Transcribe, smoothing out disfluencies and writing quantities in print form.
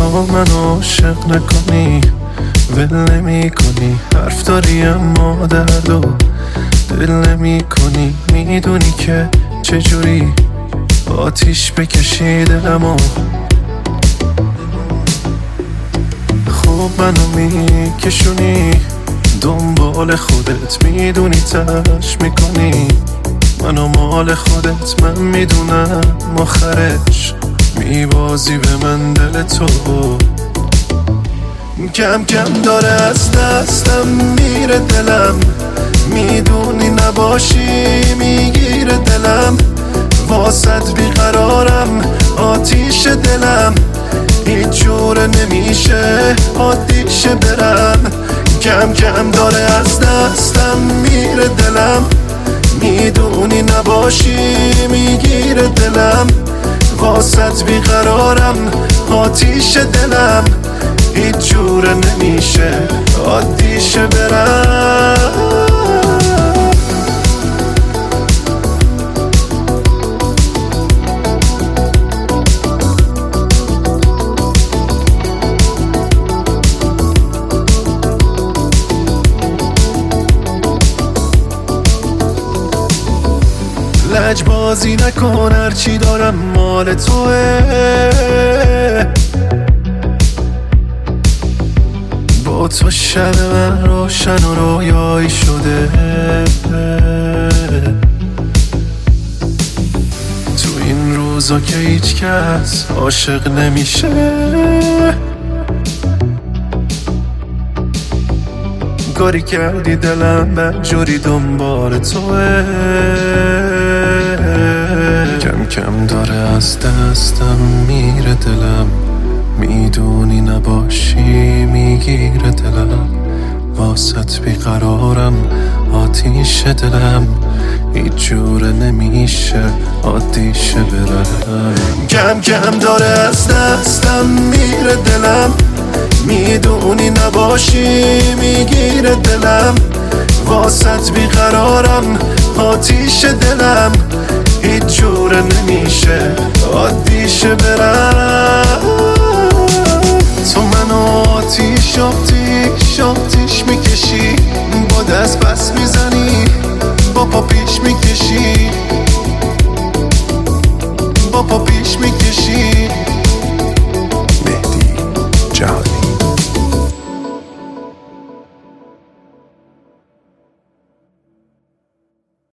تا من عاشق نکنی ول نمی کنی، حرف داری اما درد و دل نمی کنی. میدونی که چجوری آتیش بکشی دلمو، خوب منو میکشونی دنبال خودت، میدونی تلاش میکنی منو مال خودت. من میدونم آخرش میبازی به من دل تو، کم کم داره از دستم میره دلم، میدونی نباشی میگیره دلم، واسط بیقرارم آتیش دلم، هیچ جور نمیشه عادیشه برم. کم کم داره از دستم میره دلم، میدونی نباشی میگیره دلم، واسط بیقرارم آتیش دلم، هیچ جور نمیشه عادیشه برم. لجبازی نکن هرچی دارم مال توه، با تو شب من روشن و رویایی شده، تو این روزا که هیچ کس عاشق نمیشه، کاری کردی دلم بدجوری دنبال توه، کم کم داره از دستم میره دلم، میدونی نباشی میگیره دلم، واسط بیقرارم آتیش دلم، هیچ جوره نمیشه عادیشه برم. کم کم داره از دستم میره دلم، میدونی نباشی میگیره دلم، واسط بیقرارم آتیش دلم، هیچ جوره نمیشه عادیشه برم. تو منو آتیش آتیش آتیش میکشی، با دست بس میزنی با پا پیش میکشی، با پا پیش میکشی.